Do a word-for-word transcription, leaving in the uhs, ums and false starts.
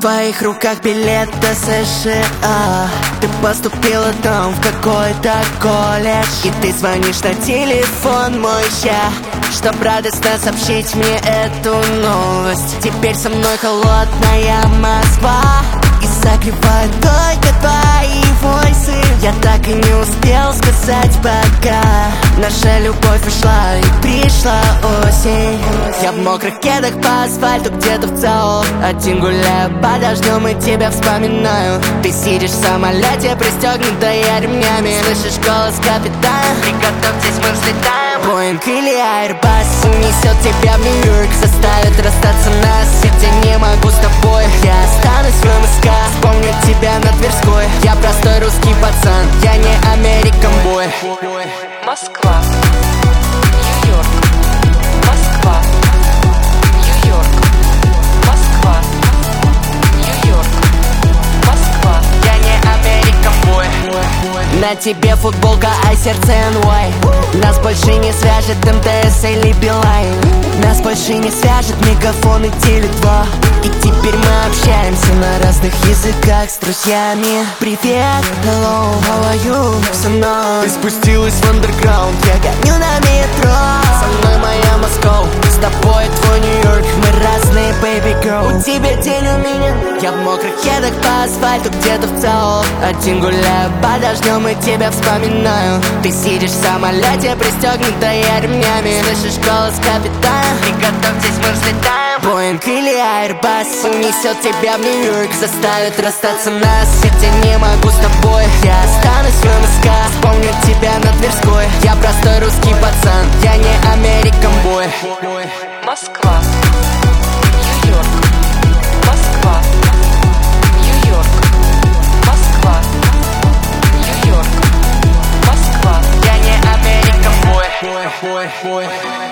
твоих руках билет до США. Ты поступила там в какой-то колледж, и ты звонишь на телефон мой ща, чтоб радостно сообщить мне эту новость. Теперь со мной холодная Москва, и согревает только твои войсы. Я так и не успел сказать пока. Наша любовь ушла, и пришла осень. Я в мокрых кедах по асфальту где-то в ЦАО, один гуляю под дождем и тебя вспоминаю. Ты сидишь в самолете, пристегнутая ремнями. Слышишь голос капитана: приготовьтесь, мы взлетаем. Боинг или Airbus унесет тебя в Нью-Йорк, заставит расстаться нас, ведь я не могу с тобой. Я останусь в МСК, вспомню тебя на Тверской. Я простой русский пацан, я не American boy. Москва, Нью-Йорк, Москва, Нью-Йорк, Москва, Нью-Йорк, Москва. Я не American boy. На тебе футболка, а сердце эн уай. Нас больше не свяжет эм тэ эс или Билайн. Нас больше не свяжет Мегафон и Теле два. И теперь мы общаемся на разных языках с друзьями. Привет, hello, how are you? Со мной ты спустилась в андерграунд, я гоню на метро. Со мной моя Москва, с тобой твой Нью-Йорк. Мы разные, baby girl. У тебя день, у меня. Я в мокрых кедах по асфальту где-то в ЦАО, один гуляю под дождем и тебя вспоминаю. Ты сидишь в самолете, пристегнутая ремнями. Слышишь голос капитана: приготовьтесь, мы взлетаем. Боинг или Airbus унесет тебя в Нью-Йорк, заставит расстаться нас, ведь я не могу с тобой. Я останусь в МСК, вспомню тебя на Тверской. Я простой русский пацан, я не American boy. Москва, Нью-Йорк, Москва, Нью-Йорк, Москва, Нью-Йорк, Москва. Я не American boy.